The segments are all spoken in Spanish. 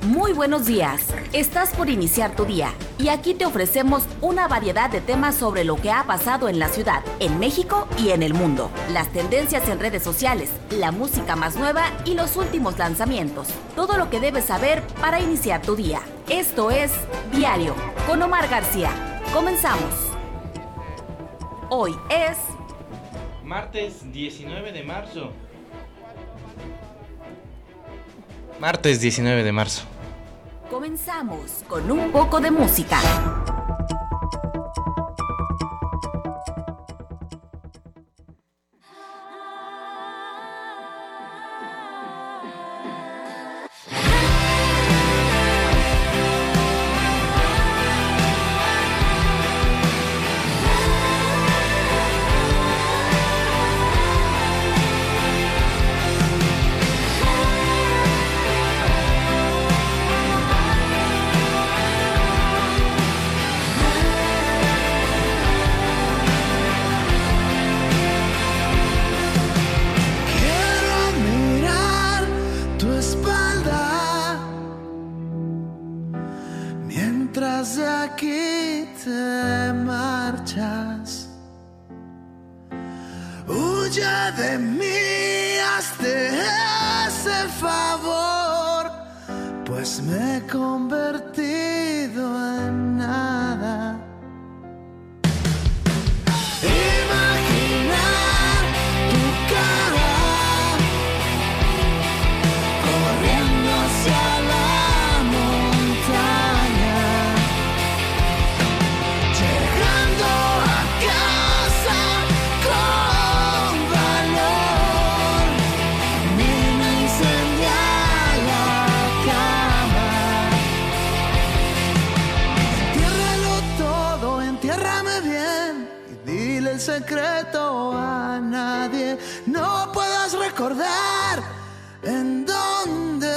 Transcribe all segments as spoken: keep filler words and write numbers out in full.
Muy buenos días. Estás por iniciar tu día y aquí te ofrecemos una variedad de temas sobre lo que ha pasado en la ciudad, en México y en el mundo, las tendencias en redes sociales, la música más nueva y los últimos lanzamientos. Todo lo que debes saber para iniciar tu día. Esto es Diario con Omar García. Comenzamos. Hoy es martes diecinueve de marzo. Martes diecinueve de marzo. Comenzamos con un poco de música. De mí, hazte ese favor, pues me he convertido en nada. Imaginar tu cara corriendo hacia la montaña, llegando a casa con valor, nena, incendia la cama. Entiérralo todo, entiérrame bien y dile el secreto a nadie. No puedas recordar en dónde.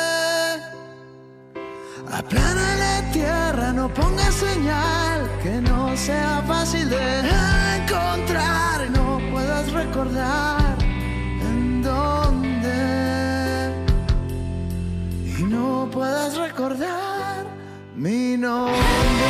Aplánale tierra, no pongas señal que no sea fácil de encontrar y no puedas recordar en dónde. Y no puedas recordar mi nombre.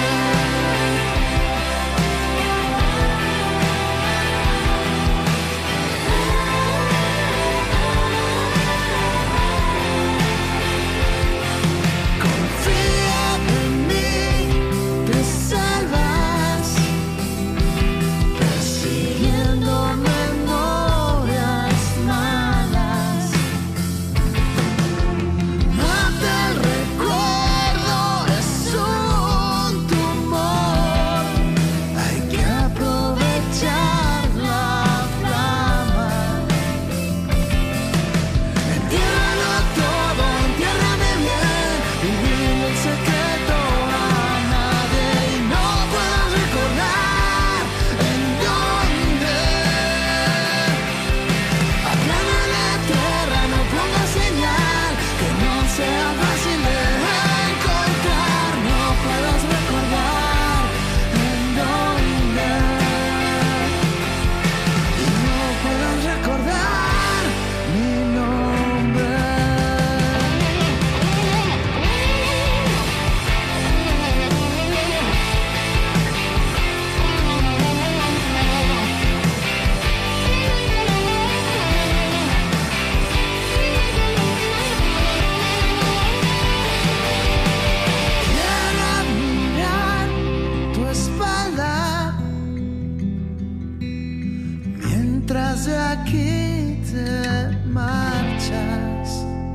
De aquí te marchas.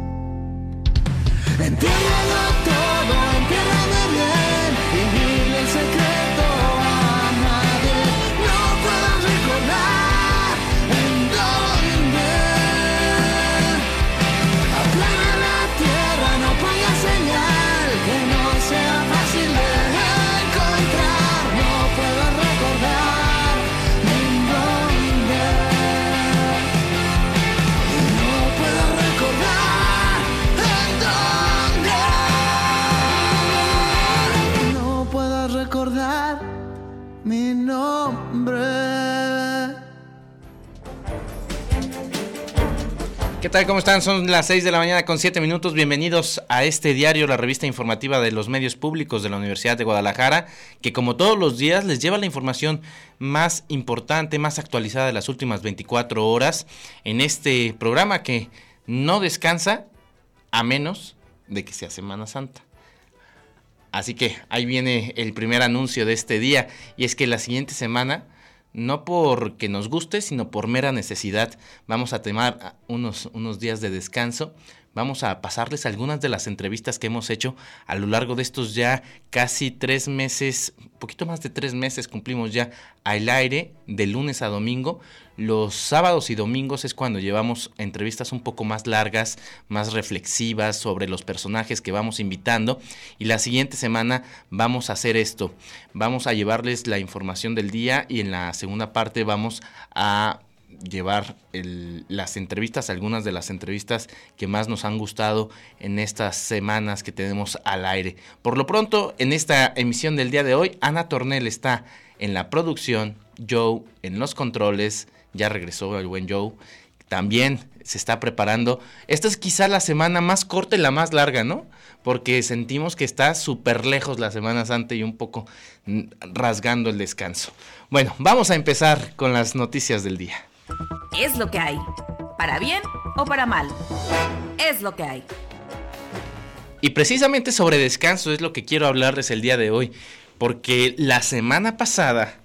Entiérralo todo, entiérrame bien y dile el secreto a nadie. No puedo recordar en dónde. Aplana la tierra, no pongas señal que no sea fácil de encontrar. No puedo recordar en dónde. No puedo recordar en dónde. tal? ¿Cómo están? Son las seis de la mañana con siete minutos. Bienvenidos a este diario, la revista informativa de los medios públicos de la Universidad de Guadalajara, que como todos los días les lleva la información más importante, más actualizada de las últimas veinticuatro horas en este programa que no descansa a menos de que sea Semana Santa. Así que ahí viene el primer anuncio de este día, y es que la siguiente semana, no porque nos guste, sino por mera necesidad, vamos a tomar unos, unos días de descanso. Vamos a pasarles algunas de las entrevistas que hemos hecho a lo largo de estos ya casi tres meses, poquito más de tres meses cumplimos ya al aire, de lunes a domingo. Los sábados y domingos es cuando llevamos entrevistas un poco más largas, más reflexivas sobre los personajes que vamos invitando. Y la siguiente semana vamos a hacer esto. Vamos a llevarles la información del día y en la segunda parte vamos a llevar el, las entrevistas, algunas de las entrevistas que más nos han gustado en estas semanas que tenemos al aire. Por lo pronto, en esta emisión del día de hoy, Ana Tornel está en la producción, Joe en los controles, ya regresó el buen Joe, también se está preparando. Esta es quizá la semana más corta y la más larga, ¿no? Porque sentimos que está súper lejos la Semana Santa y un poco rasgando el descanso. Bueno, vamos a empezar con las noticias del día. Es lo que hay, para bien o para mal, es lo que hay. Y precisamente sobre descanso es lo que quiero hablarles el día de hoy, porque la semana pasada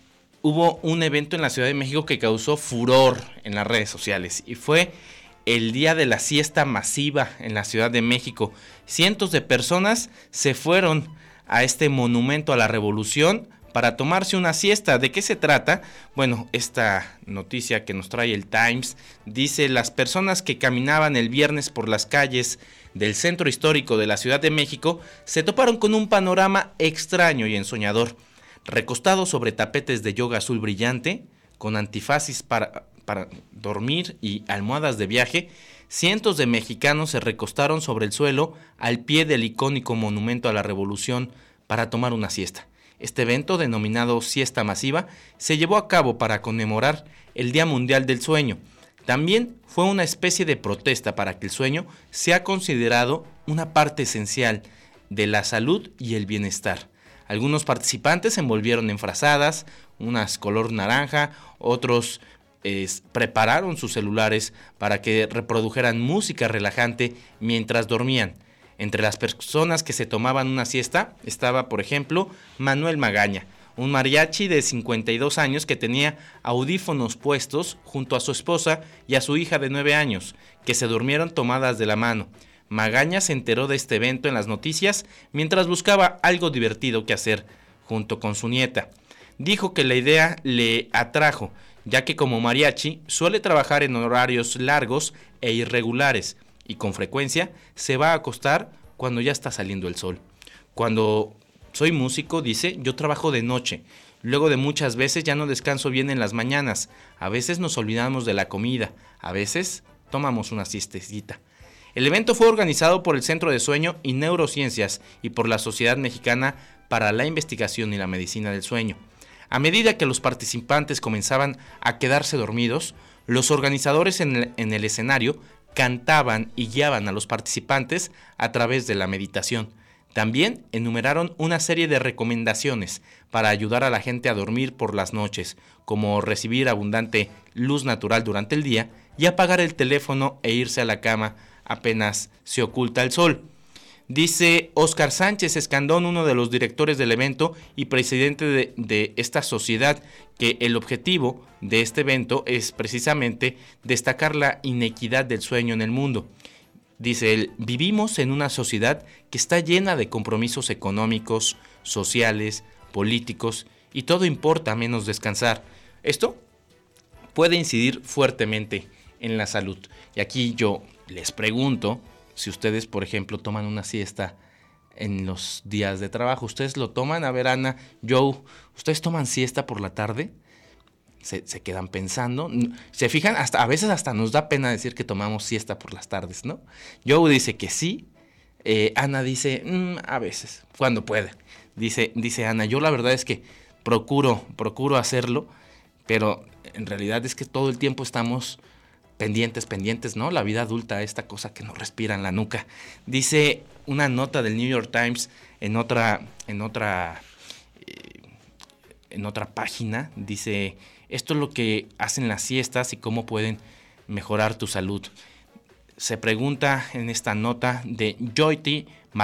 hubo un evento en la Ciudad de México que causó furor en las redes sociales, y fue el día de la siesta masiva en la Ciudad de México. Cientos de personas se fueron a este monumento a la Revolución para tomarse una siesta. ¿De qué se trata? Bueno, esta noticia que nos trae el Times dice: las personas que caminaban el viernes por las calles del centro histórico de la Ciudad de México se toparon con un panorama extraño y ensoñador. Recostados sobre tapetes de yoga azul brillante, con antifaces para, para dormir y almohadas de viaje, cientos de mexicanos se recostaron sobre el suelo al pie del icónico monumento a la Revolución para tomar una siesta. Este evento, denominado Siesta Masiva, se llevó a cabo para conmemorar el Día Mundial del Sueño. También fue una especie de protesta para que el sueño sea considerado una parte esencial de la salud y el bienestar. Algunos participantes se envolvieron en frazadas, unas color naranja, otros eh, prepararon sus celulares para que reprodujeran música relajante mientras dormían. Entre las personas que se tomaban una siesta estaba, por ejemplo, Manuel Magaña, un mariachi de cincuenta y dos años que tenía audífonos puestos junto a su esposa y a su hija de nueve años, que se durmieron tomadas de la mano. Magaña se enteró de este evento en las noticias mientras buscaba algo divertido que hacer junto con su nieta. Dijo que la idea le atrajo, ya que como mariachi suele trabajar en horarios largos e irregulares, y con frecuencia se va a acostar cuando ya está saliendo el sol. Cuando soy músico, dice, yo trabajo de noche. Luego de muchas veces ya no descanso bien en las mañanas. A veces nos olvidamos de la comida. A veces tomamos una siestecita. El evento fue organizado por el Centro de Sueño y Neurociencias y por la Sociedad Mexicana para la Investigación y la Medicina del Sueño. A medida que los participantes comenzaban a quedarse dormidos, los organizadores en el, en el escenario cantaban y guiaban a los participantes a través de la meditación. También enumeraron una serie de recomendaciones para ayudar a la gente a dormir por las noches, como recibir abundante luz natural durante el día y apagar el teléfono e irse a la cama apenas se oculta el sol. Dice Óscar Sánchez Escandón, uno de los directores del evento y presidente de, de esta sociedad, que el objetivo de este evento es precisamente destacar la inequidad del sueño en el mundo. Dice él: vivimos en una sociedad que está llena de compromisos económicos, sociales, políticos, y todo importa menos descansar. Esto puede incidir fuertemente en la salud. Y aquí yo les pregunto, si ustedes, por ejemplo, toman una siesta en los días de trabajo, ¿ustedes lo toman? A ver, Ana, Joe, ¿ustedes toman siesta por la tarde? Se, se quedan pensando, se fijan, hasta a veces hasta nos da pena decir que tomamos siesta por las tardes, ¿no? Joe dice que sí, eh, Ana dice, mmm, a veces, cuando puede. Dice, dice Ana, yo la verdad es que procuro, procuro hacerlo, pero en realidad es que todo el tiempo estamos pendientes, pendientes, ¿no? La vida adulta, esta cosa que nos respira en la nuca. Dice una nota del New York Times en otra, en otra, eh, en otra página, dice, esto es lo que hacen las siestas y cómo pueden mejorar tu salud. Se pregunta en esta nota de Jyoti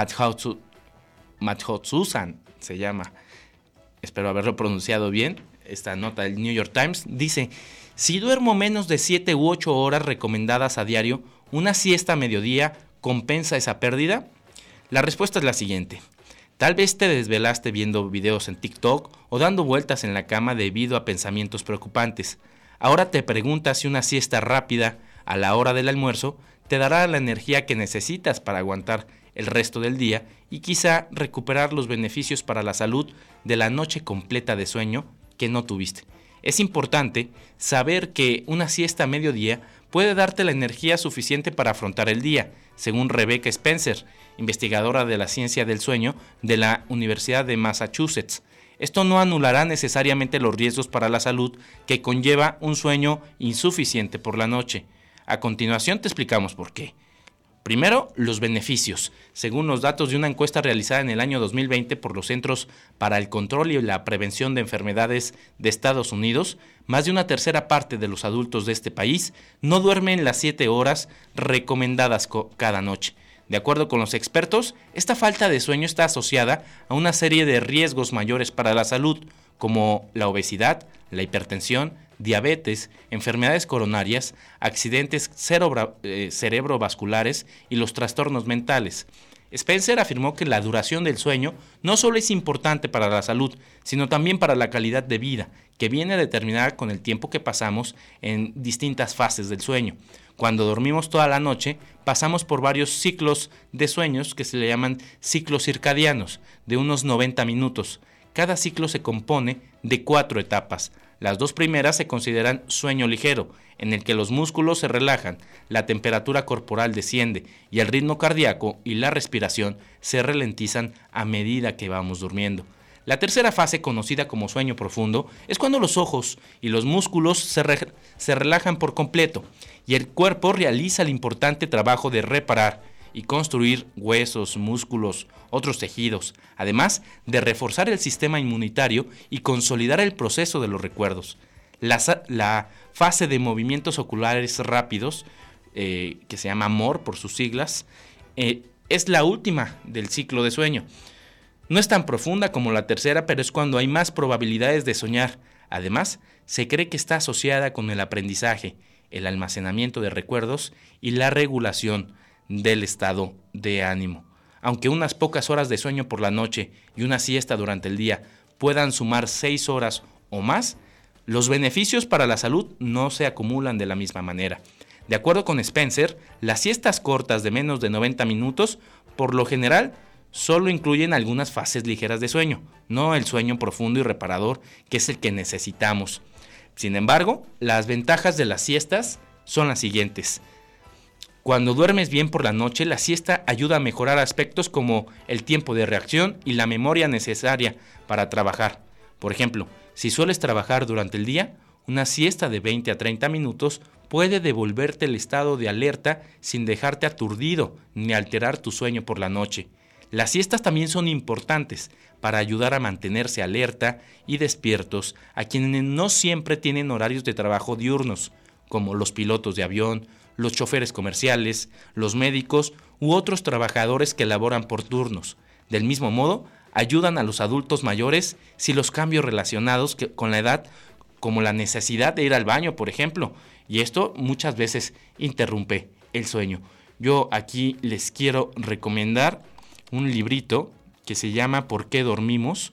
Madhoususan, se llama, espero haberlo pronunciado bien, esta nota del New York Times, dice, si duermo menos de siete u ocho horas recomendadas a diario, ¿una siesta a mediodía compensa esa pérdida? La respuesta es la siguiente. Tal vez te desvelaste viendo videos en TikTok o dando vueltas en la cama debido a pensamientos preocupantes. Ahora te preguntas si una siesta rápida a la hora del almuerzo te dará la energía que necesitas para aguantar el resto del día y quizá recuperar los beneficios para la salud de la noche completa de sueño que no tuviste. Es importante saber que una siesta a mediodía puede darte la energía suficiente para afrontar el día, según Rebecca Spencer, investigadora de la ciencia del sueño de la Universidad de Massachusetts. Esto no anulará necesariamente los riesgos para la salud que conlleva un sueño insuficiente por la noche. A continuación te explicamos por qué. Primero, los beneficios. Según los datos de una encuesta realizada en el año dos mil veinte por los Centros para el Control y la Prevención de Enfermedades de Estados Unidos, más de una tercera parte de los adultos de este país no duermen las siete horas recomendadas co- cada noche. De acuerdo con los expertos, esta falta de sueño está asociada a una serie de riesgos mayores para la salud, como la obesidad, la hipertensión, diabetes, enfermedades coronarias, accidentes cerebro, eh, cerebrovasculares y los trastornos mentales. Spencer afirmó que la duración del sueño no solo es importante para la salud, sino también para la calidad de vida, que viene determinada con el tiempo que pasamos en distintas fases del sueño. Cuando dormimos toda la noche, pasamos por varios ciclos de sueños que se le llaman ciclos circadianos, de unos noventa minutos. Cada ciclo se compone de cuatro etapas. Las dos primeras se consideran sueño ligero, en el que los músculos se relajan, la temperatura corporal desciende y el ritmo cardíaco y la respiración se ralentizan a medida que vamos durmiendo. La tercera fase, conocida como sueño profundo, es cuando los ojos y los músculos se, re- se relajan por completo y el cuerpo realiza el importante trabajo de reparar y construir huesos, músculos, otros tejidos, además de reforzar el sistema inmunitario y consolidar el proceso de los recuerdos. La, la fase de movimientos oculares rápidos, eh, que se llama M O R por sus siglas, eh, es la última del ciclo de sueño. No es tan profunda como la tercera, pero es cuando hay más probabilidades de soñar. Además, se cree que está asociada con el aprendizaje, el almacenamiento de recuerdos y la regulación del estado de ánimo. Aunque unas pocas horas de sueño por la noche y una siesta durante el día puedan sumar seis horas o más, los beneficios para la salud no se acumulan de la misma manera. De acuerdo con Spencer, las siestas cortas de menos de noventa minutos, por lo general, solo incluyen algunas fases ligeras de sueño, no el sueño profundo y reparador, que es el que necesitamos. Sin embargo, las ventajas de las siestas son las siguientes. Cuando duermes bien por la noche, la siesta ayuda a mejorar aspectos como el tiempo de reacción y la memoria necesaria para trabajar. Por ejemplo, si sueles trabajar durante el día, una siesta de veinte a treinta minutos puede devolverte el estado de alerta sin dejarte aturdido ni alterar tu sueño por la noche. Las siestas también son importantes para ayudar a mantenerse alerta y despiertos a quienes no siempre tienen horarios de trabajo diurnos, como los pilotos de avión, los choferes comerciales, los médicos u otros trabajadores que laboran por turnos. Del mismo modo, ayudan a los adultos mayores si los cambios relacionados que, con la edad, como la necesidad de ir al baño, por ejemplo, y esto muchas veces interrumpe el sueño. Yo aquí les quiero recomendar un librito que se llama ¿Por qué dormimos?,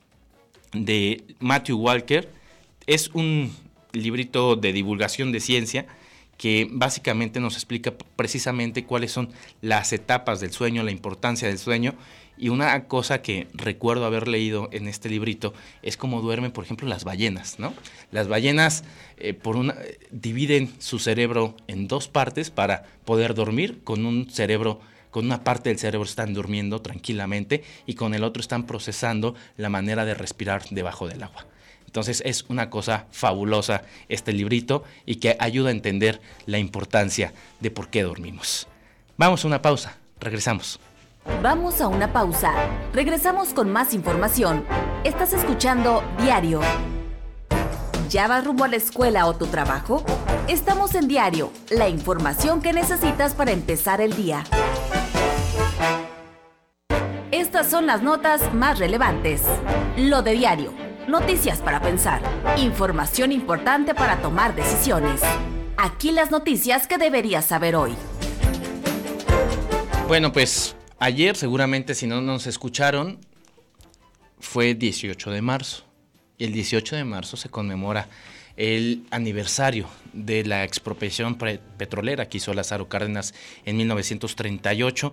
de Matthew Walker. Es un librito de divulgación de ciencia que básicamente nos explica precisamente cuáles son las etapas del sueño, la importancia del sueño. Y una cosa que recuerdo haber leído en este librito es cómo duermen, por ejemplo, las ballenas, ¿no? Las ballenas eh, por una, dividen su cerebro en dos partes para poder dormir. Con un cerebro, con una parte del cerebro están durmiendo tranquilamente y con el otro están procesando la manera de respirar debajo del agua. Entonces es una cosa fabulosa este librito y que ayuda a entender la importancia de por qué dormimos. Vamos a una pausa, regresamos. Vamos a una pausa. Regresamos con más información. Estás escuchando Diario. ¿Ya vas rumbo a la escuela o tu trabajo? Estamos en Diario, la información que necesitas para empezar el día. Estas son las notas más relevantes. Lo de Diario. Noticias para pensar. Información importante para tomar decisiones. Aquí las noticias que deberías saber hoy. Bueno, pues ayer, seguramente si no nos escucharon, fue dieciocho de marzo. Y el dieciocho de marzo se conmemora el aniversario de la expropiación pre- petrolera que hizo Lázaro Cárdenas en mil novecientos treinta y ocho.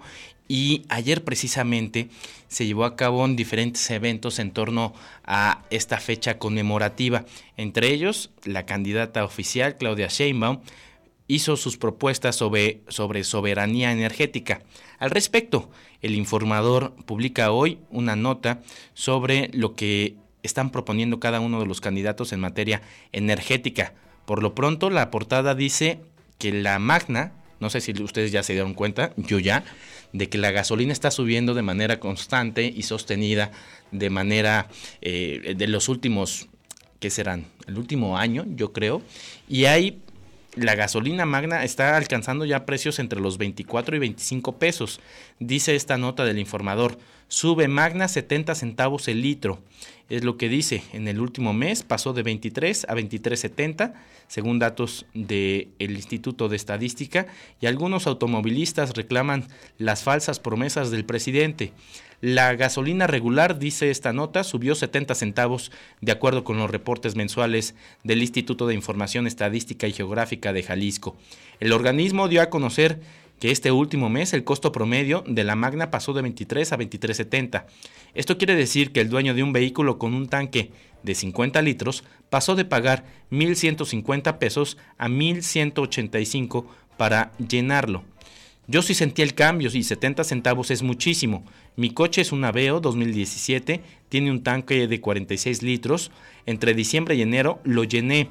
Y ayer precisamente se llevó a cabo diferentes eventos en torno a esta fecha conmemorativa. Entre ellos, la candidata oficial, Claudia Sheinbaum, hizo sus propuestas sobre, sobre soberanía energética. Al respecto, El Informador publica hoy una nota sobre lo que están proponiendo cada uno de los candidatos en materia energética. Por lo pronto, la portada dice que la Magna, no sé si ustedes ya se dieron cuenta, yo ya, de que la gasolina está subiendo de manera constante y sostenida de manera eh, de los últimos, ¿qué serán? El último año, yo creo, y hay la gasolina Magna está alcanzando ya precios entre los veinticuatro y veinticinco pesos. Dice esta nota del Informador, sube Magna setenta centavos el litro. Es lo que dice, en el último mes pasó de veintitrés a veintitrés setenta, según datos del Instituto de Estadística, y algunos automovilistas reclaman las falsas promesas del presidente. La gasolina regular, dice esta nota, subió setenta centavos de acuerdo con los reportes mensuales del Instituto de Información Estadística y Geográfica de Jalisco. El organismo dio a conocer que este último mes el costo promedio de la Magna pasó de veintitrés a veintitrés setenta. Esto quiere decir que el dueño de un vehículo con un tanque de cincuenta litros pasó de pagar mil ciento cincuenta pesos a mil ciento ochenta y cinco para llenarlo. Yo sí sentí el cambio y setenta centavos es muchísimo. Mi coche es un Aveo dos mil diecisiete, tiene un tanque de cuarenta y seis litros. Entre diciembre y enero lo llené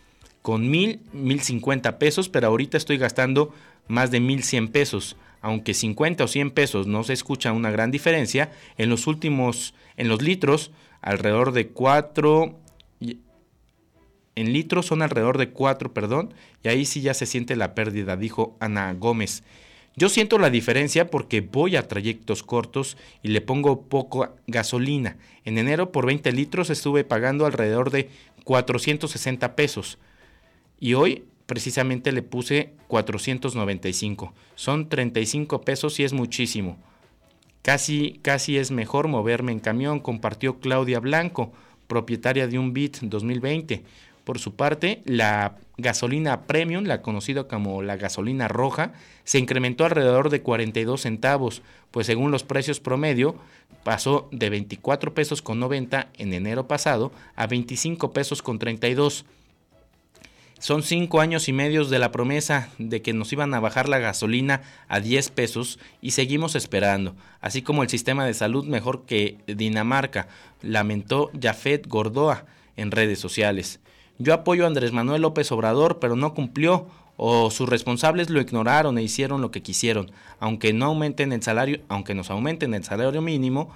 con mil, mil cincuenta pesos, pero ahorita estoy gastando más de mil cien pesos. Aunque cincuenta o cien pesos no se escucha una gran diferencia, en los últimos, en los litros, alrededor de cuatro, en litros son alrededor de cuatro, perdón, y ahí sí ya se siente la pérdida, dijo Ana Gómez. Yo siento la diferencia porque voy a trayectos cortos y le pongo poco gasolina. En enero por veinte litros estuve pagando alrededor de cuatrocientos sesenta pesos y hoy precisamente le puse cuatrocientos noventa y cinco. Son treinta y cinco pesos y es muchísimo. Casi, casi es mejor moverme en camión, compartió Claudia Blanco, propietaria de un Bit dos mil veinte. Por su parte, la gasolina premium, la conocida como la gasolina roja, se incrementó alrededor de cuarenta y dos centavos, pues según los precios promedio, pasó de veinticuatro pesos con noventa en enero pasado a veinticinco pesos con treinta y dos. Son cinco años y medio de la promesa de que nos iban a bajar la gasolina a diez pesos y seguimos esperando, así como el sistema de salud mejor que Dinamarca, lamentó Jafet Gordoa en redes sociales. Yo apoyo a Andrés Manuel López Obrador, pero no cumplió, o sus responsables lo ignoraron e hicieron lo que quisieron, aunque no aumenten el salario, aunque nos aumenten el salario mínimo,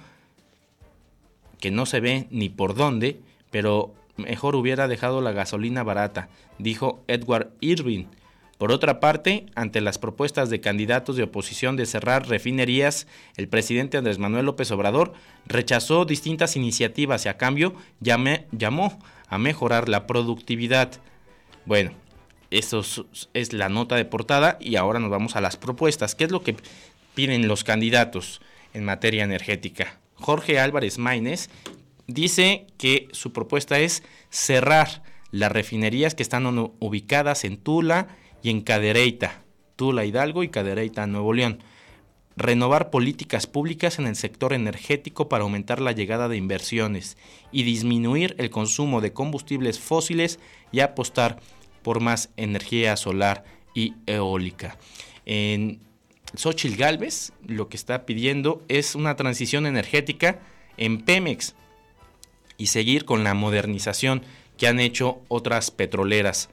que no se ve ni por dónde, pero mejor hubiera dejado la gasolina barata, dijo Edward Irving. Por otra parte, ante las propuestas de candidatos de oposición de cerrar refinerías, el presidente Andrés Manuel López Obrador rechazó distintas iniciativas y a cambio llamé, llamó a mejorar la productividad. Bueno, eso es la nota de portada y ahora nos vamos a las propuestas. ¿Qué es lo que piden los candidatos en materia energética? Jorge Álvarez Maínez dice que su propuesta es cerrar las refinerías que están ubicadas en Tula y en Cadereyta, Tula Hidalgo y Cadereyta Nuevo León. Renovar políticas públicas en el sector energético para aumentar la llegada de inversiones y disminuir el consumo de combustibles fósiles y apostar por más energía solar y eólica. En Xóchitl Gálvez lo que está pidiendo es una transición energética en Pemex. y seguir con la modernización que han hecho otras petroleras.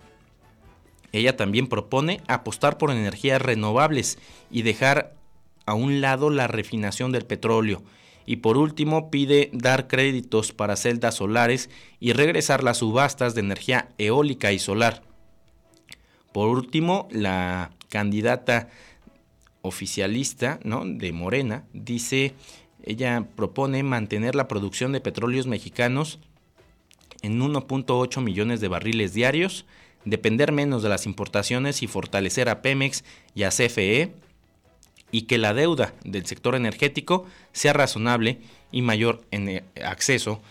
Ella también propone apostar por energías renovables y dejar a un lado la refinación del petróleo. Y por último, pide dar créditos para celdas solares y regresar las subastas de energía eólica y solar. Por último, la candidata oficialista, ¿no?, de Morena, dice, ella propone mantener la producción de petróleos mexicanos en uno punto ocho millones de barriles diarios, depender menos de las importaciones y fortalecer a Pemex y a C F E, y que la deuda del sector energético sea razonable y mayor en acceso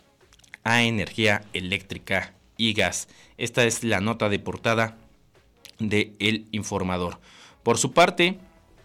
a energía eléctrica y gas. Esta es la nota de portada de El Informador. Por su parte,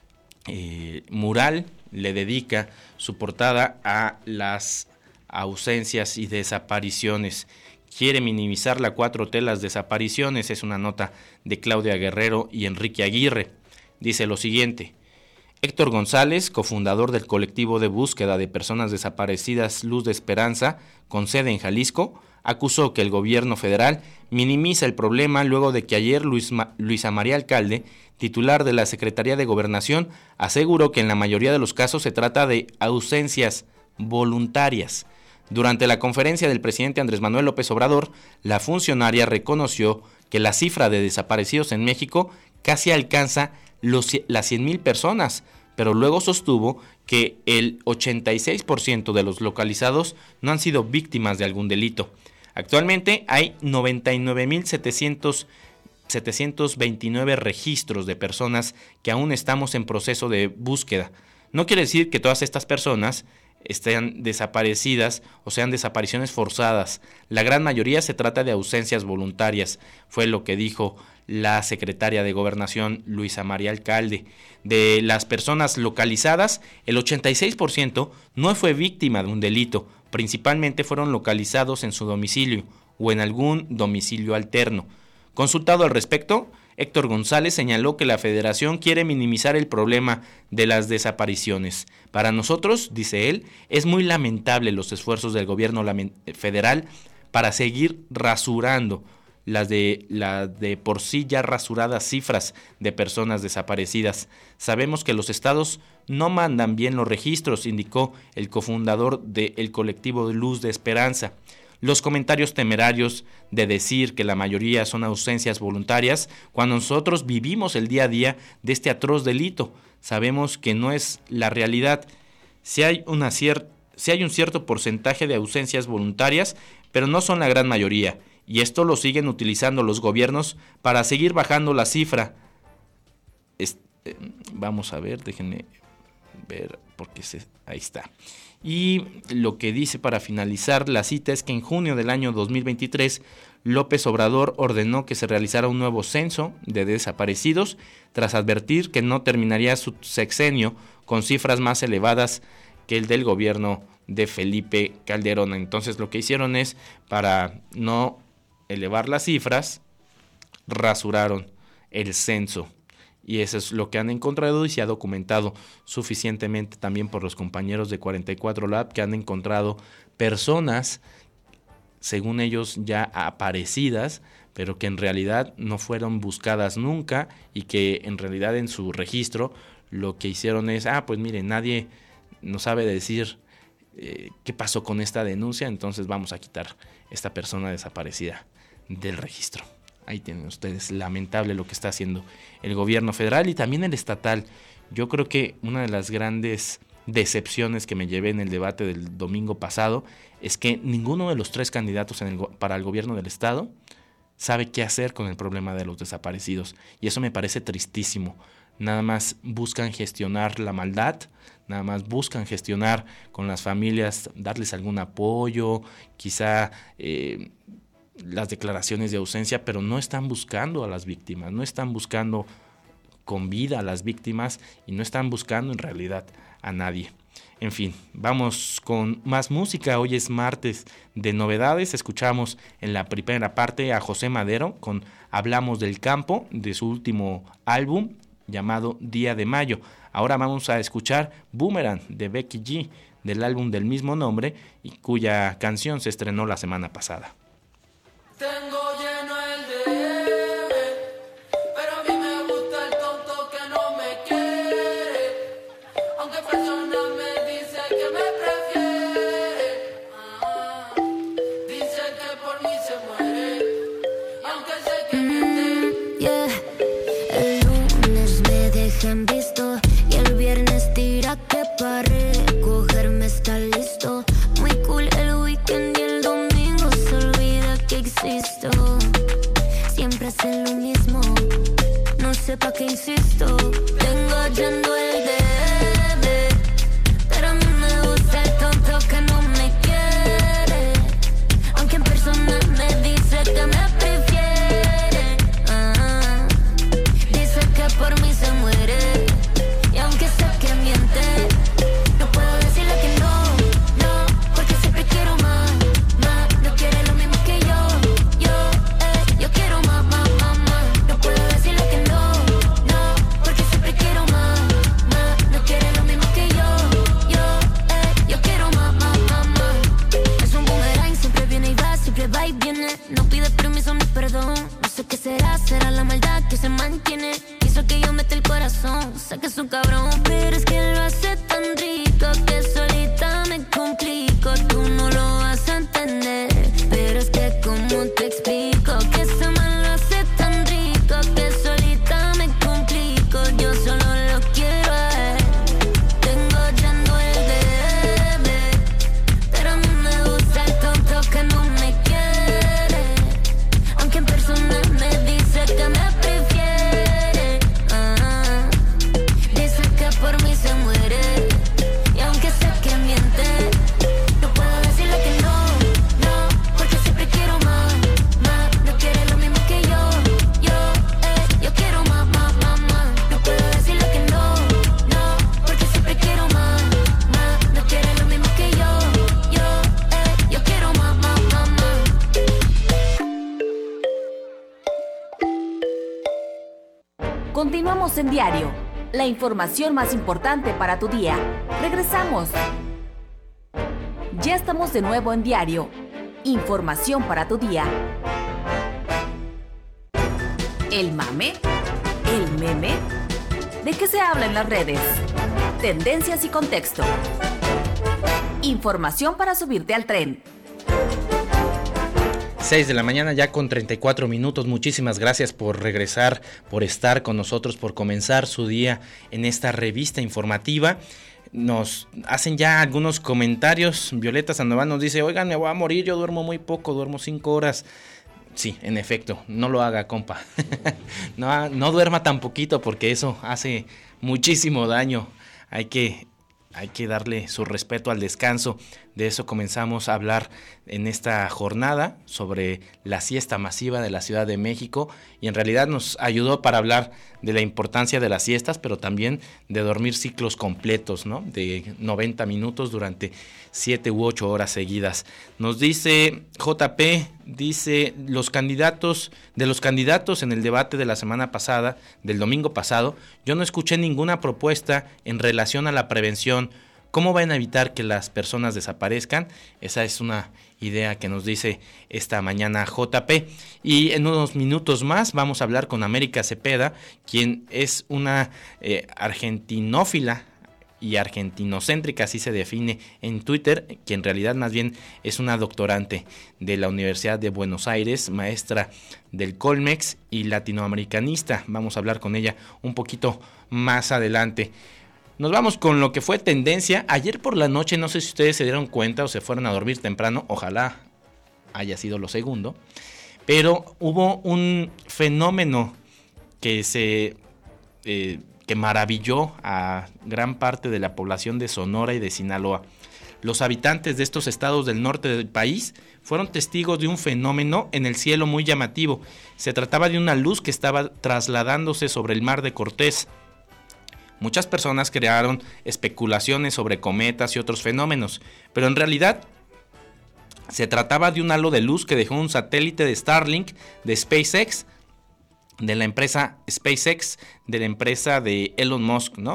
eh, Mural le dedica su portada a las ausencias y desapariciones. Quiere minimizar la cuatro T las desapariciones. Es una nota de Claudia Guerrero y Enrique Aguirre. Dice lo siguiente: Héctor González, cofundador del colectivo de búsqueda de personas desaparecidas Luz de Esperanza, con sede en Jalisco, acusó que el gobierno federal minimiza el problema luego de que ayer Luis Ma- Luisa María Alcalde, titular de la Secretaría de Gobernación, aseguró que en la mayoría de los casos se trata de ausencias voluntarias. Durante la conferencia del presidente Andrés Manuel López Obrador, la funcionaria reconoció que la cifra de desaparecidos en México casi alcanza los, las cien mil personas, pero luego sostuvo que el ochenta y seis por ciento de los localizados no han sido víctimas de algún delito. Actualmente hay noventa y nueve mil setecientos veintinueve registros de personas que aún estamos en proceso de búsqueda. No quiere decir que todas estas personas estén desaparecidas o sean desapariciones forzadas. La gran mayoría se trata de ausencias voluntarias, fue lo que dijo la secretaria de Gobernación, Luisa María Alcalde. De las personas localizadas, el ochenta y seis por ciento no fue víctima de un delito, principalmente fueron localizados en su domicilio o en algún domicilio alterno. Consultado al respecto, Héctor González señaló que la Federación quiere minimizar el problema de las desapariciones. Para nosotros, dice él, es muy lamentable los esfuerzos del gobierno federal para seguir rasurando las de, las de por sí ya rasuradas cifras de personas desaparecidas. Sabemos que los estados no mandan bien los registros, indicó el cofundador del colectivo de Luz de Esperanza. Los comentarios temerarios de decir que la mayoría son ausencias voluntarias, cuando nosotros vivimos el día a día de este atroz delito, sabemos que no es la realidad. Si hay, una cier- si hay un cierto porcentaje de ausencias voluntarias, pero no son la gran mayoría, y esto lo siguen utilizando los gobiernos para seguir bajando la cifra. Este, vamos a ver, déjenme ver, porque se, ahí está. Y lo que dice para finalizar la cita es que en junio del año dos mil veintitrés, López Obrador ordenó que se realizara un nuevo censo de desaparecidos, tras advertir que no terminaría su sexenio con cifras más elevadas que el del gobierno de Felipe Calderón. Entonces lo que hicieron es, para no elevar las cifras, rasuraron el censo. Y eso es lo que han encontrado y se ha documentado suficientemente también por los compañeros de cuarenta y cuatro Lab, que han encontrado personas, según ellos, ya aparecidas, pero que en realidad no fueron buscadas nunca y que en realidad en su registro lo que hicieron es, ah, pues mire, nadie nos sabe decir eh, qué pasó con esta denuncia, entonces vamos a quitar esta persona desaparecida del registro. Ahí tienen ustedes, lamentable lo que está haciendo el gobierno federal y también el estatal. Yo creo que una de las grandes decepciones que me llevé en el debate del domingo pasado es que ninguno de los tres candidatos en el, para el gobierno del estado sabe qué hacer con el problema de los desaparecidos. Y eso me parece tristísimo. Nada más buscan gestionar la maldad, nada más buscan gestionar con las familias, darles algún apoyo, quizá Eh, las declaraciones de ausencia, pero no están buscando a las víctimas, no están buscando con vida a las víctimas y no están buscando en realidad a nadie. En fin, vamos con más música. Hoy es martes de novedades. Escuchamos en la primera parte a José Madero con Hablamos del Campo, de su último álbum llamado Día de Mayo. Ahora vamos a escuchar Boomerang de Becky G, del álbum del mismo nombre y cuya canción se estrenó la semana pasada. Tengo lleno el D M, pero a mí me gusta el tonto que no me quiere, aunque personas me dicen que me prefiere, ah, dice que por mí se muere, y aunque sé que miente. Mm, yeah. El lunes me dejan visto y el viernes tira que para recogerme está listo. Muy cool el weekend y el domingo se olvida que existo. Siempre hacen lo mismo, no sé pa' qué insisto. Tengo yendo el D M, pero a mí me gusta el tonto que no me quiere, aunque en persona me dice que me prefiere, ah, dice que por mí se muere, y aunque sé que miente, no puedo decirle que no, no, porque siempre quiero más, más. No quiere lo mismo que yo, yo, eh, yo quiero más, más, más, más. No puedo decirle que no, no, porque siempre quiero más, más. No quiere lo mismo que yo, yo, eh, yo quiero más, más, más, más. Es un boomerang, siempre viene y va, siempre va y viene. No pide permiso ni perdón, no sé qué será, será la maldad que se mantiene. Hizo que yo meta el corazón, sé que es un cabrón, pero es que lo hace tan rico que solita me complico. Tú no lo vas a entender, pero es que como te explico que ese man lo hace tan rico que solita me complico. Yo solo lo quiero a él. Tengo yendo el D M, pero a mí me gusta el tonto que no me quiere, aunque en persona me dice que me prefiere, ah, dice que por mí se muere, y aunque sé que miente, no puedo decirle que no, no, porque siempre quiero más, más. No quiere lo mismo que yo, yo, eh, yo quiero más, más, más, más. No puedo decirle que no, no, porque siempre quiero más, más. No quiere lo mismo que yo, yo, eh, yo quiero más, más, más, más. Continuamos en Diario, la información más importante para tu día. Regresamos. Ya estamos de nuevo en Diario, información para tu día. ¿El mame? ¿El meme? ¿De qué se habla en las redes? Tendencias y contexto. Información para subirte al tren. seis de la mañana ya con treinta y cuatro minutos. Muchísimas gracias por regresar, por estar con nosotros, por comenzar su día en esta revista informativa. Nos hacen ya algunos comentarios. Violeta Sandoval nos dice: oigan, me voy a morir, yo duermo muy poco, duermo cinco horas. Sí, en efecto, no lo haga, compa. no, no duerma tan poquito porque eso hace muchísimo daño. Hay que... Hay que darle su respeto al descanso. De eso comenzamos a hablar en esta jornada sobre la siesta masiva de la Ciudad de México, y en realidad nos ayudó para hablar de la importancia de las siestas, pero también de dormir ciclos completos, ¿no? De noventa minutos durante siete u ocho horas seguidas. Nos dice J P, dice, los candidatos, de los candidatos en el debate de la semana pasada, del domingo pasado, yo no escuché ninguna propuesta en relación a la prevención. ¿Cómo van a evitar que las personas desaparezcan? Esa es una idea que nos dice esta mañana J P. Y en unos minutos más vamos a hablar con América Cepeda, quien es una eh, argentinófila y argentinocéntrica, así se define en Twitter, que en realidad más bien es una doctorante de la Universidad de Buenos Aires, maestra del Colmex y latinoamericanista. Vamos a hablar con ella un poquito más adelante. Nos vamos con lo que fue tendencia. Ayer por la noche, no sé si ustedes se dieron cuenta o se fueron a dormir temprano, ojalá haya sido lo segundo, pero hubo un fenómeno que se eh, que maravilló a gran parte de la población de Sonora y de Sinaloa. Los habitantes de estos estados del norte del país fueron testigos de un fenómeno en el cielo muy llamativo. Se trataba de una luz que estaba trasladándose sobre el mar de Cortés. Muchas personas crearon especulaciones sobre cometas y otros fenómenos, pero en realidad se trataba de un halo de luz que dejó un satélite de Starlink de SpaceX, de la empresa SpaceX, de la empresa de Elon Musk, ¿no?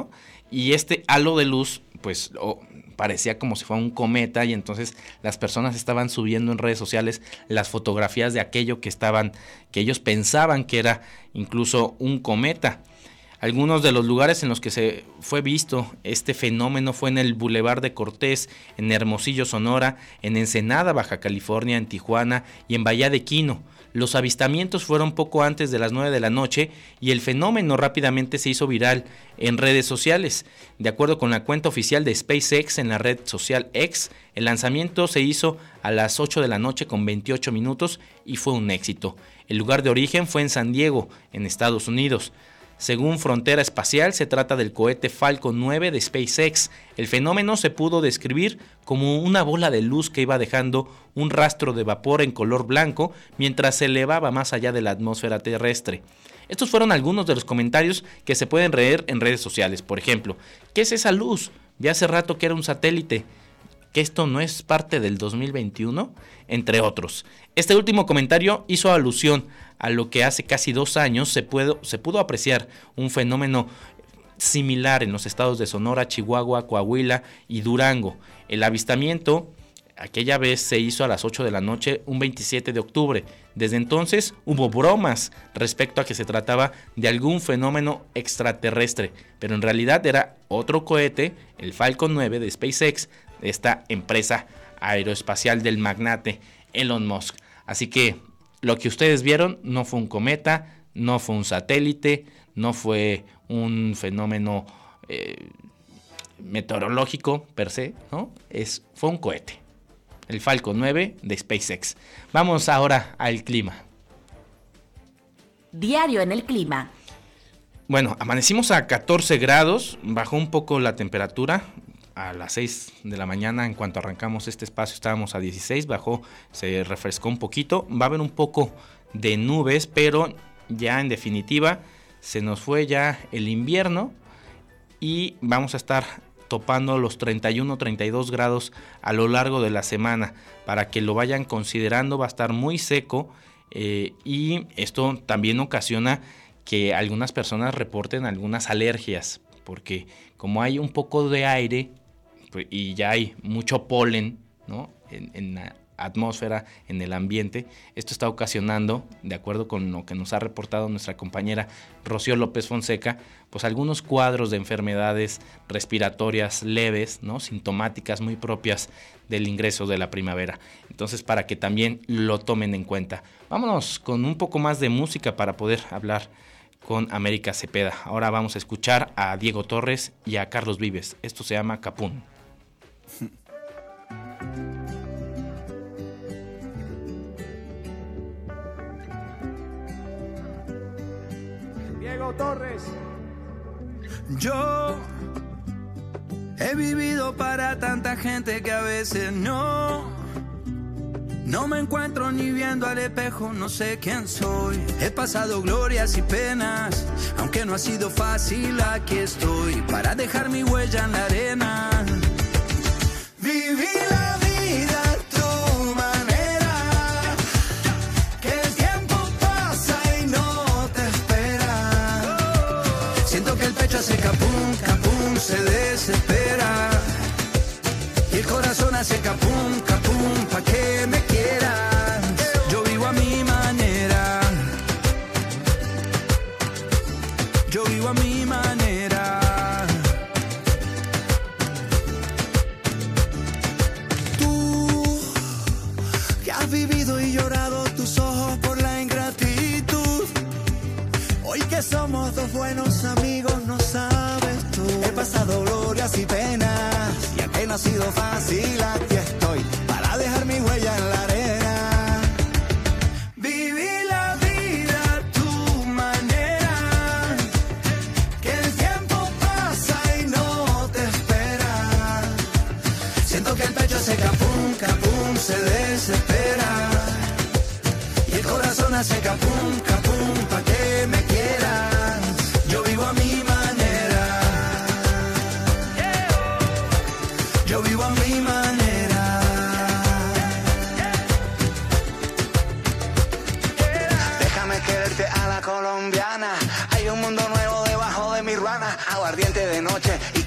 y este halo de luz pues oh, parecía como si fuera un cometa, y entonces las personas estaban subiendo en redes sociales las fotografías de aquello que estaban, que ellos pensaban que era incluso un cometa. Algunos de los lugares en los que se fue visto este fenómeno fue en el Boulevard de Cortés, en Hermosillo, Sonora, en Ensenada, Baja California, en Tijuana y en Bahía de Quino. Los avistamientos fueron poco antes de las nueve de la noche y el fenómeno rápidamente se hizo viral en redes sociales. De acuerdo con la cuenta oficial de SpaceX en la red social X, el lanzamiento se hizo a las ocho de la noche con veintiocho minutos y fue un éxito. El lugar de origen fue en San Diego, en Estados Unidos. Según Frontera Espacial, se trata del cohete Falcon nueve de SpaceX. El fenómeno se pudo describir como una bola de luz que iba dejando un rastro de vapor en color blanco mientras se elevaba más allá de la atmósfera terrestre. Estos fueron algunos de los comentarios que se pueden leer en redes sociales. Por ejemplo, ¿qué es esa luz? Ya hace rato que era un satélite. ¿Que esto no es parte del dos mil veintiuno? Entre otros. Este último comentario hizo alusión a lo que hace casi dos años se pudo, se pudo apreciar un fenómeno similar en los estados de Sonora, Chihuahua, Coahuila y Durango. El avistamiento aquella vez se hizo a las ocho de la noche, un veintisiete de octubre. Desde entonces hubo bromas respecto a que se trataba de algún fenómeno extraterrestre, pero en realidad era otro cohete, el Falcon nueve de SpaceX, de esta empresa aeroespacial del magnate Elon Musk. Así que lo que ustedes vieron no fue un cometa, no fue un satélite, no fue un fenómeno eh, meteorológico per se, ¿no? Es, fue un cohete, el Falcon nueve de SpaceX. Vamos ahora al clima. Diario en el clima. Bueno, amanecimos a catorce grados, bajó un poco la temperatura. A las seis de la mañana, en cuanto arrancamos este espacio, estábamos a dieciséis, bajó, se refrescó un poquito. Va a haber un poco de nubes, pero ya en definitiva se nos fue ya el invierno y vamos a estar topando los treinta y uno, treinta y dos grados a lo largo de la semana. Para que lo vayan considerando, va a estar muy seco eh, y esto también ocasiona que algunas personas reporten algunas alergias, porque como hay un poco de aire y ya hay mucho polen, ¿no?, en, en la atmósfera, en el ambiente, esto está ocasionando, de acuerdo con lo que nos ha reportado nuestra compañera Rocío López Fonseca, pues algunos cuadros de enfermedades respiratorias leves, ¿no?, sintomáticas muy propias del ingreso de la primavera. Entonces, para que también lo tomen en cuenta. Vámonos con un poco más de música para poder hablar con América Cepeda. Ahora vamos a escuchar a Diego Torres y a Carlos Vives. Esto se llama Capún. Diego Torres. Yo he vivido para tanta gente que a veces no No me encuentro ni viendo al espejo, no sé quién soy. He pasado glorias y penas, aunque no ha sido fácil, aquí estoy para dejar mi huella en la arena. Viví la vida a tu manera, que el tiempo pasa y no te espera. Siento que el pecho hace capum, capum, se desespera. Y el corazón hace capum, capum, pa' que me quieras. Yo vivo a mi manera. Yo vivo a mi manera. Tú, que has vivido y llorado tus ojos por la ingratitud. Hoy que somos dos buenos amigos, no sabes tú. He pasado glorias y penas, y aunque no ha sido fácil, aquí estoy para dejar mi huella en la arena. Viví la vida a tu manera, que el tiempo pasa y no te espera. Siento que el pecho hace capum, capum, se desespera. Y el corazón hace capum, capum, pa' que me quieras. Yo vivo a mi manera. Yo vivo a mi manera. Déjame quererte a la colombiana. Hay un mundo nuevo debajo de mi ruana. Aguardiente de noche y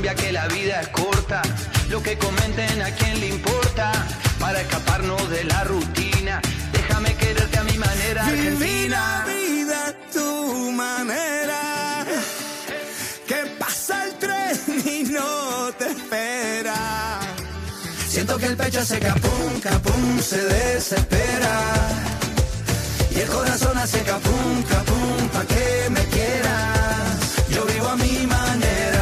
ya que la vida es corta. Lo que comenten a quién le importa, para escaparnos de la rutina. Déjame quererte a mi manera, Viví Argentina. la vida a tu manera, que pasa el tren y no te espera. Siento que el pecho hace capum, capum, se desespera. Y el corazón hace capum, capum, pa' que me quieras. Yo vivo a mi manera.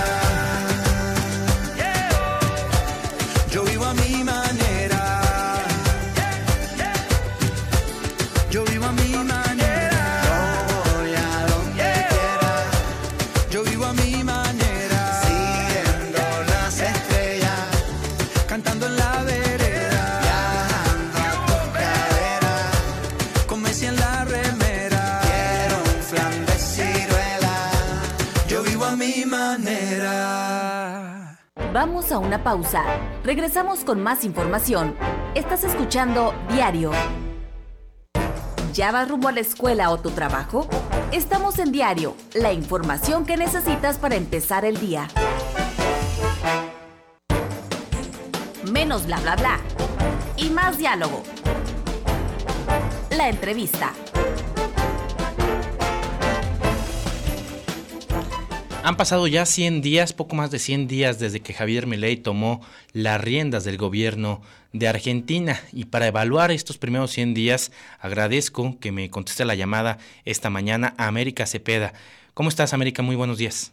Yo vivo a mi manera. Yo vivo a mi manera. Voy a donde quiera. Yo vivo a mi manera. Siguiendo las estrellas, cantando en la vereda, viajando a tu cadera, con Messi en la remera. Quiero un flan de ciruela. Yo vivo a mi manera. Vamos a una pausa. Regresamos con más información. Estás escuchando Diario. ¿Ya vas rumbo a la escuela o tu trabajo? Estamos en Diario, la información que necesitas para empezar el día. Menos bla bla bla y más diálogo. La entrevista. Han pasado ya cien días, poco más de cien días desde que Javier Milei tomó las riendas del gobierno de Argentina, y para evaluar estos primeros cien días agradezco que me conteste la llamada esta mañana a América Cepeda. ¿Cómo estás, América? Muy buenos días.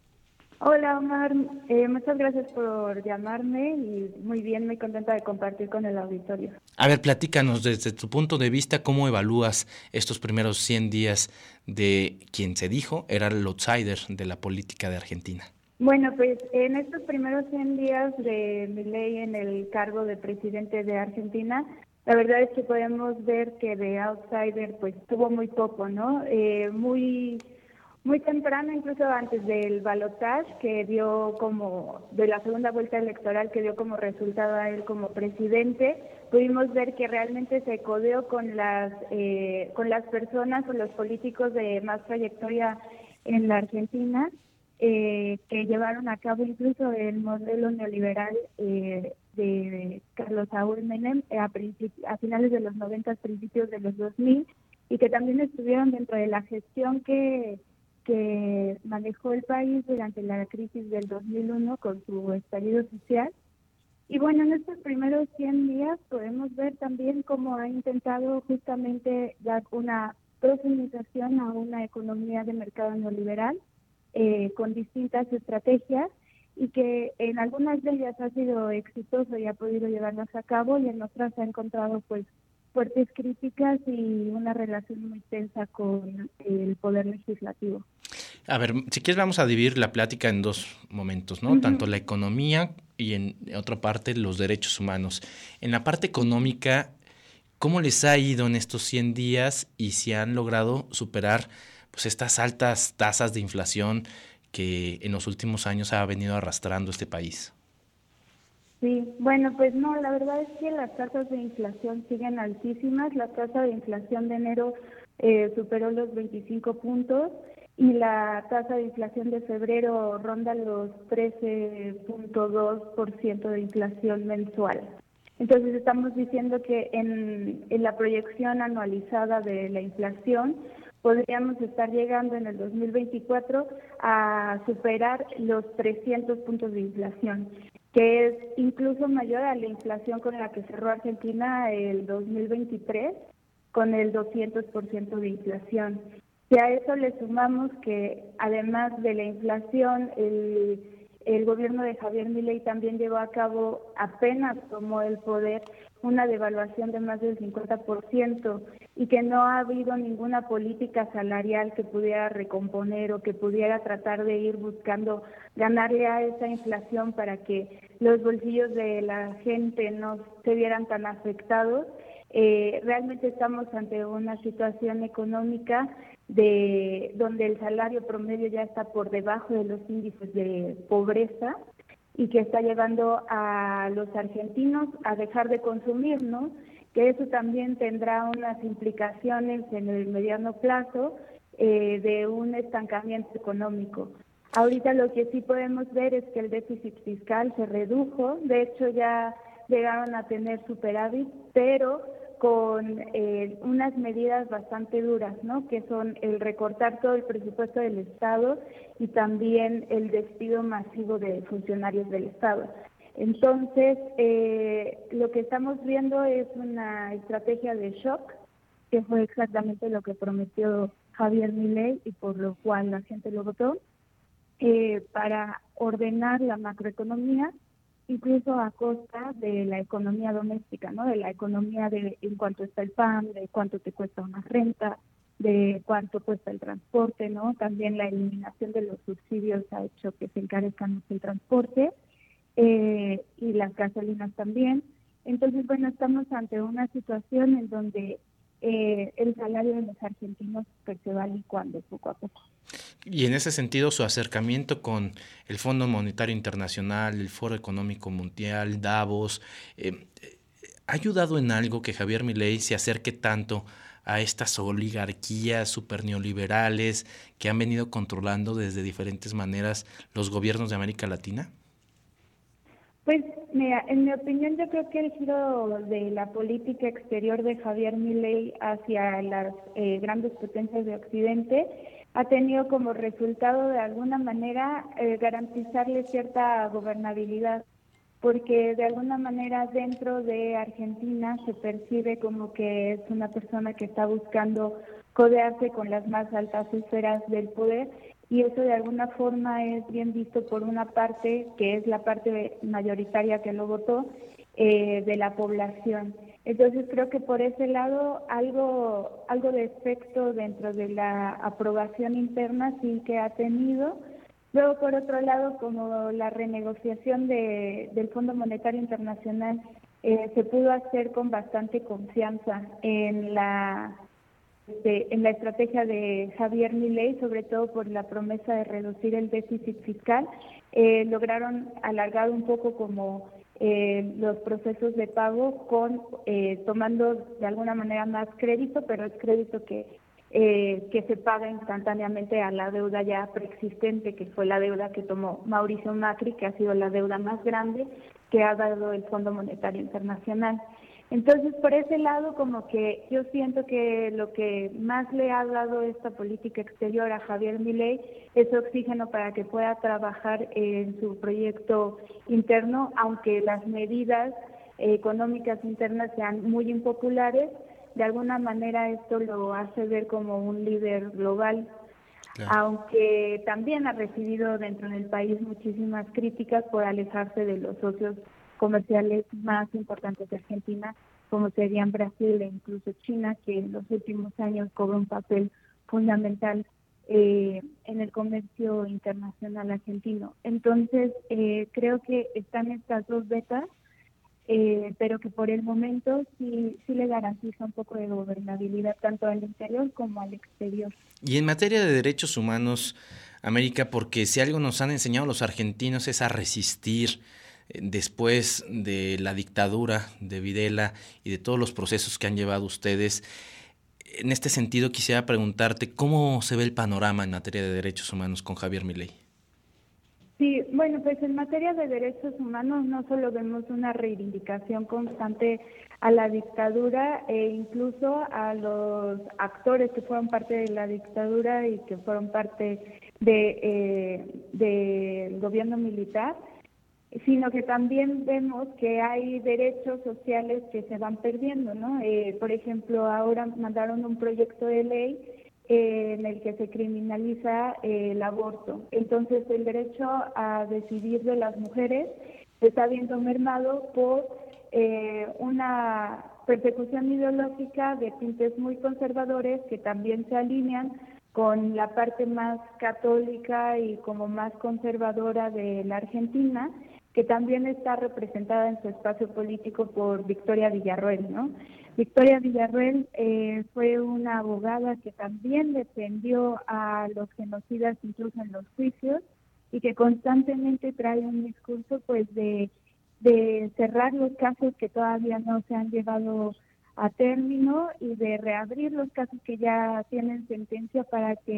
Hola, Omar. Eh, muchas gracias por llamarme y muy bien, muy contenta de compartir con el auditorio. A ver, platícanos desde tu punto de vista, ¿cómo evalúas estos primeros cien días de quien se dijo era el outsider de la política de Argentina? Bueno, pues en estos primeros cien días de Milei en el cargo de presidente de Argentina, la verdad es que podemos ver que de outsider pues tuvo muy poco, ¿no? Eh, muy... Muy temprano, incluso antes del balotaje que dio como, de la segunda vuelta electoral que dio como resultado a él como presidente, pudimos ver que realmente se codeó con las, eh, con las personas o los políticos de más trayectoria en la Argentina, eh, que llevaron a cabo incluso el modelo neoliberal eh, de Carlos Saúl Menem a, a finales de los noventa, principios de los dos mil, y que también estuvieron dentro de la gestión que que manejó el país durante la crisis del dos mil uno con su estallido social. Y bueno, en estos primeros cien días podemos ver también cómo ha intentado justamente dar una profundización a una economía de mercado neoliberal eh, con distintas estrategias, y que en algunas de ellas ha sido exitoso y ha podido llevarlas a cabo, y en otras ha encontrado pues fuertes críticas y una relación muy tensa con el poder legislativo. A ver, si quieres vamos a dividir la plática en dos momentos, ¿no? Uh-huh. Tanto la economía y en otra parte los derechos humanos. En la parte económica, ¿cómo les ha ido en estos cien días y si han logrado superar pues estas altas tasas de inflación que en los últimos años ha venido arrastrando este país? Sí, bueno, pues no, la verdad es que las tasas de inflación siguen altísimas. La tasa de inflación de enero eh, superó los veinticinco puntos y la tasa de inflación de febrero ronda los trece punto dos por ciento de inflación mensual. Entonces estamos diciendo que en, en la proyección anualizada de la inflación podríamos estar llegando en el dos mil veinticuatro a superar los trescientos puntos de inflación, que es incluso mayor a la inflación con la que cerró Argentina el dos mil veintitrés, con el doscientos por ciento de inflación. Si a eso le sumamos que además de la inflación, el, el gobierno de Javier Milei también llevó a cabo, apenas tomó el poder, una devaluación de más del cincuenta por ciento, y que no ha habido ninguna política salarial que pudiera recomponer o que pudiera tratar de ir buscando ganarle a esa inflación para que los bolsillos de la gente no se vieran tan afectados. Eh, realmente estamos ante una situación económica de donde el salario promedio ya está por debajo de los índices de pobreza y que está llevando a los argentinos a dejar de consumir, ¿no? Que eso también tendrá unas implicaciones en el mediano plazo eh, de un estancamiento económico. Ahorita lo que sí podemos ver es que el déficit fiscal se redujo, de hecho ya llegaron a tener superávit, pero con eh, unas medidas bastante duras, ¿no? Que son el recortar todo el presupuesto del Estado y también el despido masivo de funcionarios del Estado. Entonces, eh, lo que estamos viendo es una estrategia de shock, que fue exactamente lo que prometió Javier Milei y por lo cual la gente lo votó, eh, para ordenar la macroeconomía, incluso a costa de la economía doméstica, ¿no? De la economía de en cuánto está el pan, de cuánto te cuesta una renta, de cuánto cuesta el transporte, ¿no? También la eliminación de los subsidios ha hecho que se encarezca mucho el transporte eh, y las gasolinas también. Entonces, bueno, estamos ante una situación en donde eh, el salario de los argentinos pues, se va licuando poco a poco. Y en ese sentido, su acercamiento con el Fondo Monetario Internacional, el Foro Económico Mundial, Davos, eh, ¿ha ayudado en algo que Javier Milei se acerque tanto a estas oligarquías superneoliberales que han venido controlando desde diferentes maneras los gobiernos de América Latina? Pues mira, en mi opinión yo creo que el giro de la política exterior de Javier Milei hacia las eh, grandes potencias de Occidente ha tenido como resultado de alguna manera eh, garantizarle cierta gobernabilidad, porque de alguna manera dentro de Argentina se percibe como que es una persona que está buscando codearse con las más altas esferas del poder, y eso de alguna forma es bien visto por una parte, que es la parte mayoritaria que lo votó, eh, de la población. Entonces creo que por ese lado algo, algo de efecto dentro de la aprobación interna sí que ha tenido. Luego, por otro lado, como la renegociación de, del Fondo Monetario Internacional eh, se pudo hacer con bastante confianza en la, de, en la estrategia de Javier Milei, sobre todo por la promesa de reducir el déficit fiscal, eh, lograron alargar un poco como eh, los procesos de pago con eh, tomando de alguna manera más crédito, pero es crédito que Eh, que se paga instantáneamente a la deuda ya preexistente, que fue la deuda que tomó Mauricio Macri, que ha sido la deuda más grande que ha dado el Fondo Monetario Internacional. Entonces, por ese lado, como que yo siento que lo que más le ha dado esta política exterior a Javier Milei es oxígeno para que pueda trabajar en su proyecto interno, aunque las medidas eh, económicas internas sean muy impopulares. De alguna manera esto lo hace ver como un líder global, claro, aunque también ha recibido dentro del país muchísimas críticas por alejarse de los socios comerciales más importantes de Argentina, como serían Brasil e incluso China, que en los últimos años cobró un papel fundamental eh, en el comercio internacional argentino. Entonces, eh, creo que están estas dos vetas, Eh, pero que por el momento sí, sí le garantiza un poco de gobernabilidad tanto al interior como al exterior. Y en materia de derechos humanos, América, porque si algo nos han enseñado los argentinos es a resistir eh, después de la dictadura de Videla y de todos los procesos que han llevado ustedes. En este sentido quisiera preguntarte, ¿cómo se ve el panorama en materia de derechos humanos con Javier Milei? Sí, bueno, pues en materia de derechos humanos no solo vemos una reivindicación constante a la dictadura e incluso a los actores que fueron parte de la dictadura y que fueron parte de eh, del gobierno militar, sino que también vemos que hay derechos sociales que se van perdiendo, ¿no? Eh, por ejemplo, ahora mandaron un proyecto de ley Eh, en el que se criminaliza eh, el aborto. Entonces, el derecho a decidir de las mujeres se está viendo mermado por eh, una persecución ideológica de tintes muy conservadores que también se alinean con la parte más católica y como más conservadora de la Argentina, que también está representada en su espacio político por Victoria Villarroel, ¿no? Victoria Villarroel eh, fue una abogada que también defendió a los genocidas incluso en los juicios y que constantemente trae un discurso pues de, de cerrar los casos que todavía no se han llevado a término y de reabrir los casos que ya tienen sentencia para que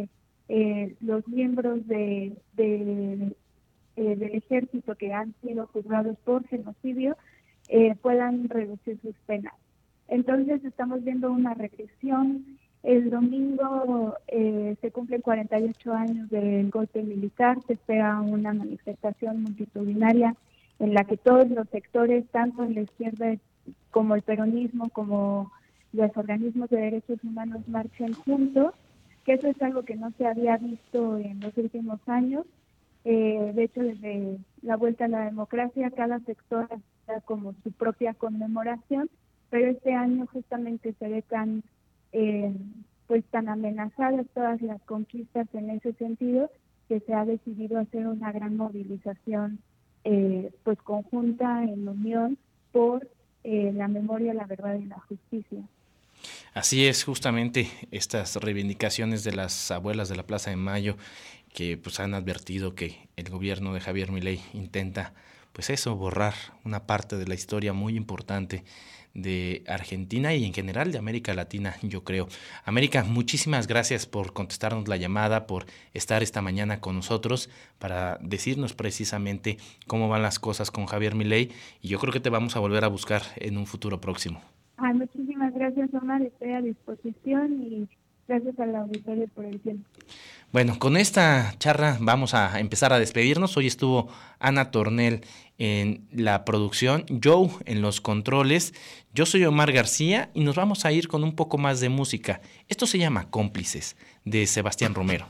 eh, los miembros de, de, eh, del ejército que han sido juzgados por genocidio eh, puedan reducir sus penas. Entonces estamos viendo una regresión. El domingo eh, se cumplen cuarenta y ocho años del golpe militar, se espera una manifestación multitudinaria en la que todos los sectores, tanto en la izquierda como el peronismo, como los organismos de derechos humanos, marchen juntos, que eso es algo que no se había visto en los últimos años. Eh, de hecho, desde la vuelta a la democracia, cada sector da como su propia conmemoración, pero este año justamente se ve tan, eh, pues tan amenazadas todas las conquistas en ese sentido, que se ha decidido hacer una gran movilización eh, pues conjunta, en unión, por eh, la memoria, la verdad y la justicia. Así es, justamente estas reivindicaciones de las abuelas de la Plaza de Mayo, que pues han advertido que el gobierno de Javier Milei intenta, pues eso, borrar una parte de la historia muy importante de Argentina y en general de América Latina, yo creo. América, muchísimas gracias por contestarnos la llamada, por estar esta mañana con nosotros para decirnos precisamente cómo van las cosas con Javier Milei, y yo creo que te vamos a volver a buscar en un futuro próximo. Ay, muchísimas gracias, Omar, estoy a disposición y gracias al auditorio por el tiempo. Bueno, con esta charla vamos a empezar a despedirnos. Hoy estuvo Ana Tornel en la producción, Joe en los controles, yo soy Omar García y nos vamos a ir con un poco más de música. Esto se llama Cómplices, de Sebastián Romero.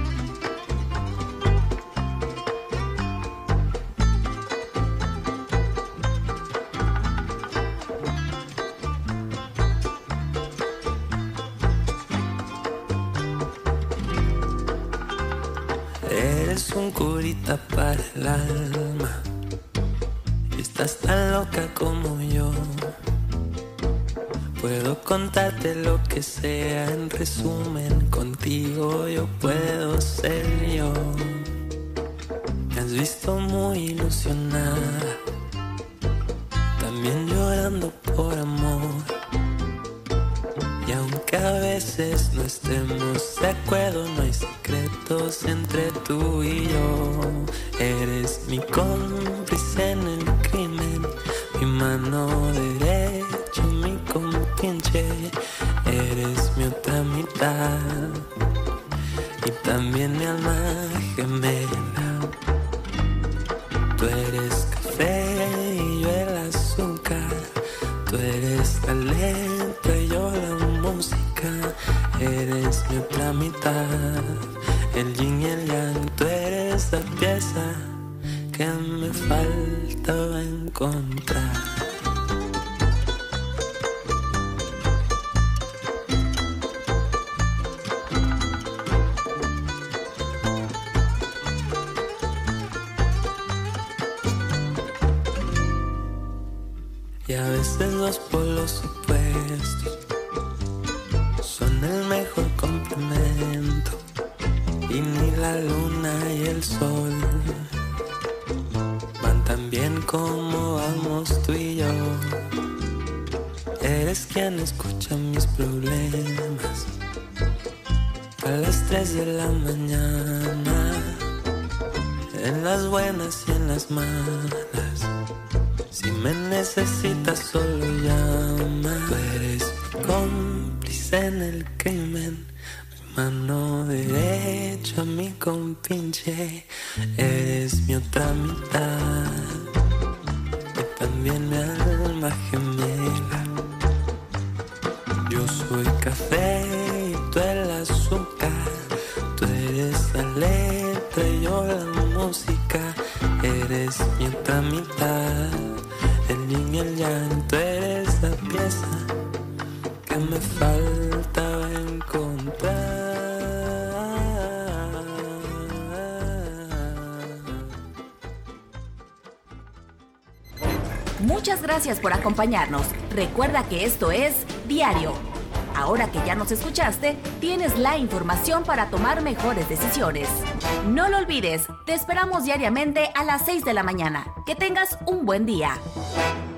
Eres un curita para el alma, estás tan loca como yo. Puedo contarte lo que sea, en resumen, contigo yo puedo ser yo. Me has visto muy ilusionada, también llorando por amor. Y aunque a veces no estemos de acuerdo, no hay secretos entre tú y yo. Eres mi cómplice en el crimen, mi mano derecha, mi compinche. Eres mi otra mitad y también mi alma gemela. Tú eres café y yo el azúcar, tú eres talento y yo la música. Eres mi otra mitad, el yin y el yang. Tú eres la pieza que me faltaba encontrar. Y a veces los polos opuestos son el mejor complemento, y ni la luna y el sol van tan bien como vamos tú y yo. Eres quien escucha mis problemas a las tres de la mañana, en las buenas y en las malas. Si me necesitas solo llama. Tú eres mi cómplice en el crimen, mi mano derecha, mi compinche. Eres mi otra mitad y también mi alma gemela. Yo soy café y tú el azúcar, tú eres la letra y yo la música. Eres mi otra mitad, el yin y el yang. Tú eres la pieza que me faltaba encontrar. Muchas gracias por acompañarnos. Recuerda que esto es Diario. Ahora que ya nos escuchaste, tienes la información para tomar mejores decisiones. No lo olvides, te esperamos diariamente a las seis de la mañana. Que tengas un buen día.